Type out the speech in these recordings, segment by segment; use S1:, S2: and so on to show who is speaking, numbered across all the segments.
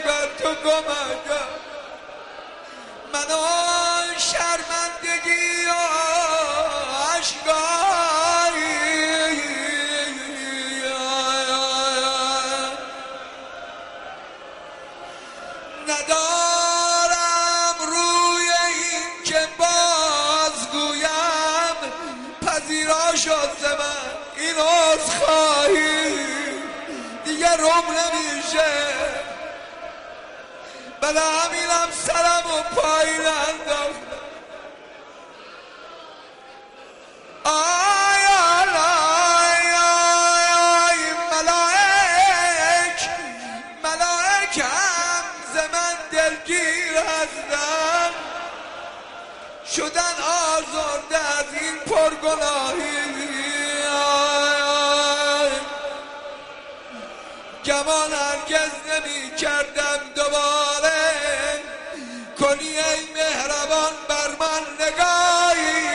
S1: بر تو کمکم منو شرمندگی و عشقایی ندارم روی این که بازگویم پذیرا شد ز من این عذرخواهی دیگه روم نمیشه بلا همینم سرم و پایین انداختم آی آی آی آی ملائکم ز من دلگیر هستم شدن آزرده از این پرگناهی گمان هرگز نمی کردم دوباره کنی ای مهربان بر من نگاهی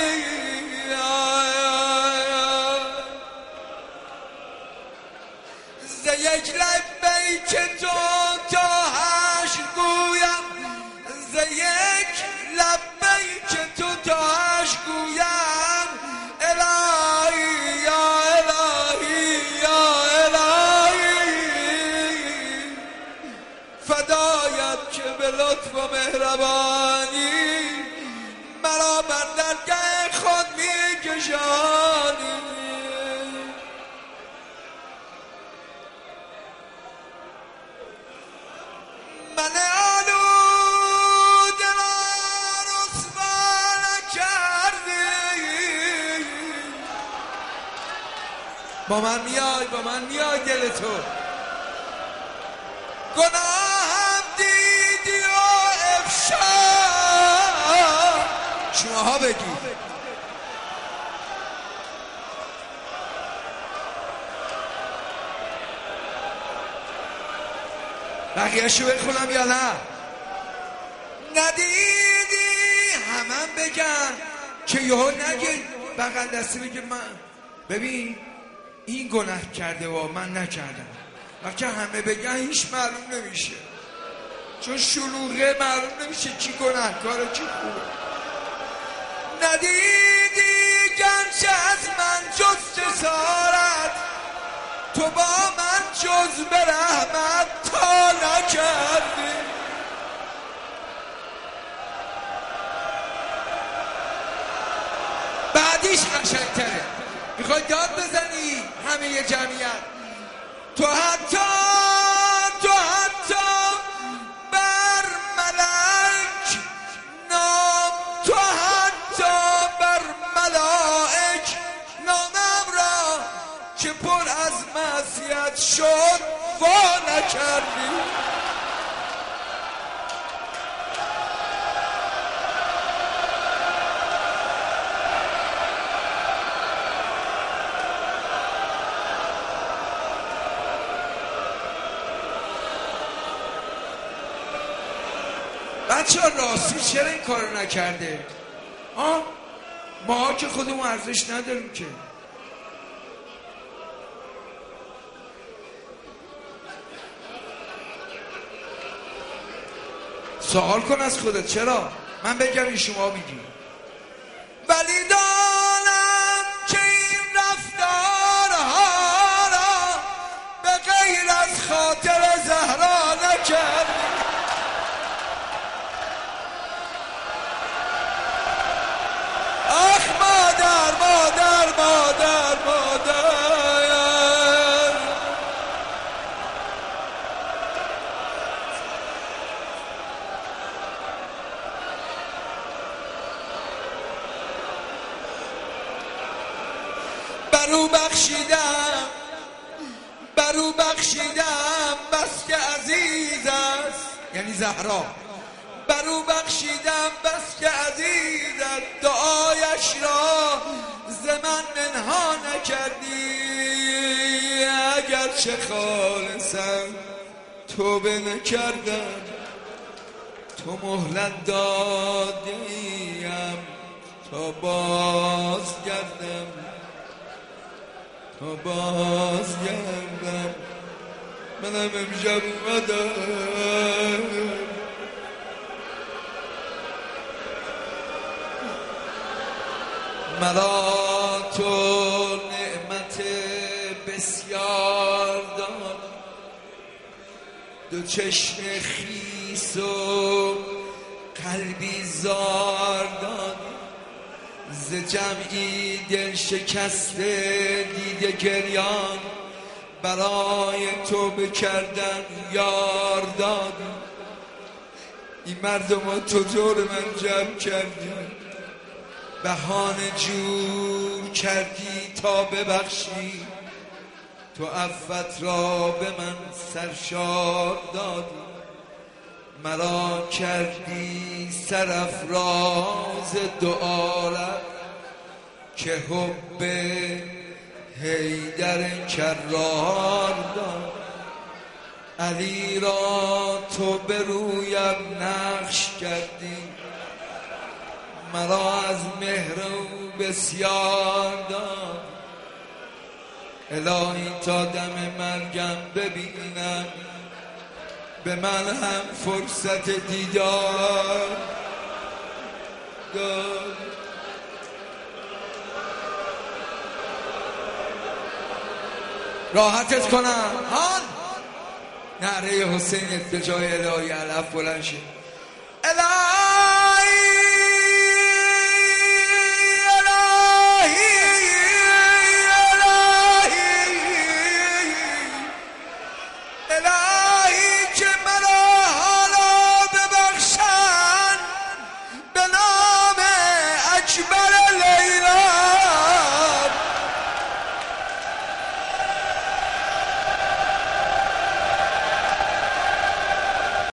S1: ز یک لبیک تو تا حشر گویم ز یک لبیک تو تا حشر گویم الهی یا الهی یا فدایت که به لطف و مهربانی مرا بر درگاه خود میکشانی من آلوده را رسوا نکردی با من میای دل تو گناهم دیدی و افشا شماها بگید بقیه‌شو بخونم یا نه ندیدی همم بگن که یهو نگه بغل دستی بگه من ببین این گناه کرده و من نکردم وقتی همه بگن هیچ معلوم نمیشه چون شلوغه معلوم نمیشه کی گناهکاره کی خوبه ندیدی گرچه از من جز جسارت تو با من جز به رحمت تا نکردی بعدیش قشنگتره میخوای داد بزنی همه یه جمعیت تو حتی بر ملک نام تو حتی بر ملائک نامم را که پر از معصیت شد وا نکردی بچه ها راستی چرا این کارو نکرده؟ ما که خودمون ارزش نداریم که سوال کن از خودت چرا؟ من بگم این شما میگی ولی دانم که این رفتارها را به غیر از خاطر زهرا نکردی آخ مادر برو بخشیدم بس که عزیز است یعنی زهرا برو بخشیدم بس که عزیز است دعایش را ز من منها نکردی اگر چه خالصم توبه نکردم تو مهلت دادیم تا بازگردم منم امشب اومدم مرا تو نعمت بسیار داد، دو چشم خیس و قلبی زار داد، ز جمعی دل شکسته دیده گریان برای تو بکردن یار داد. این مردم تو دور من جمع کردی، بهانه جور کردی تا ببخشی، تو عفوت را به من سرشار دادی، مرا کردی سرافراز دو عالم که حب حیدر کرار داد. علی را تو به رویم نقش کردی، مرا از مهر او بسیار داد. الهی تا دم مرگم ببینم به من هم فرصت دیدار داد. راحتت کنم هان، نعره حسینت به جای الهی علف بلند شد.